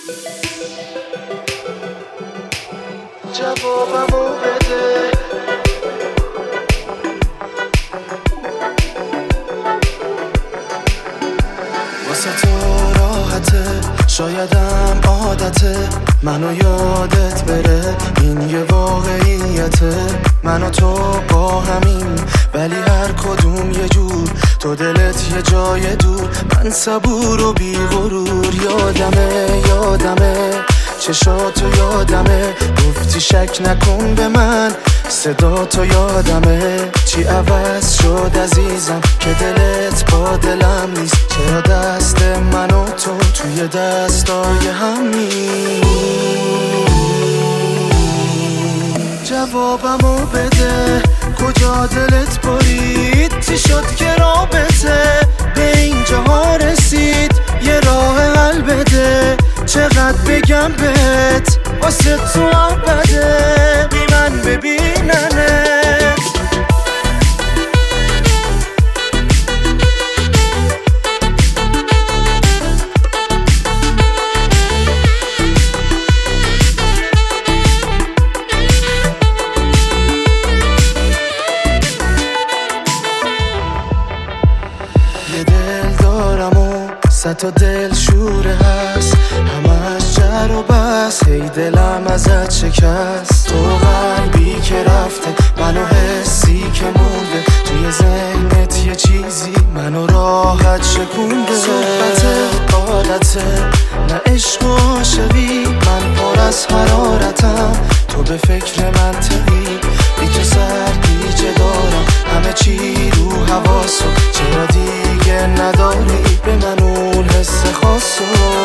جوابمو بده. واسه تو راحته، شایدم عادته منو یادت بره، این یه واقعیته. من و تو با همین ولی هر کدوم یه جور، تو دلت یه جای دور، من صبور و بی غرور. یادمه چشاتو یادمه، گفتی شک نکن به من، صدا تو یادمه. چی عوض شد عزیزم که دلت با دلم نیست؟ چرا دست من و تو توی دستای هم نیست؟ جوابمو بده، کجا دلت برید؟ چی شد که رابطه به اینجاها رسید؟ یه راه حل بده، چقدر بگم بهت واسه تو ابده، بی من ببیننت. یه دل دارم و صد تا دل شوره هست، همش جر و بس، هی دلم ازت شکست. تو قلبی که رفته، منو حسی که مونده، توی ذهنت یه چیزی منو راحت شکونده. صحبت عادته نه عشق و عاشقی، من پر از حرارتم، تو به فکر منطقی، بی تو سرگیجه دارم، همه چی رو حواسو، چرا دیگه نداری به من اون حس خاصو؟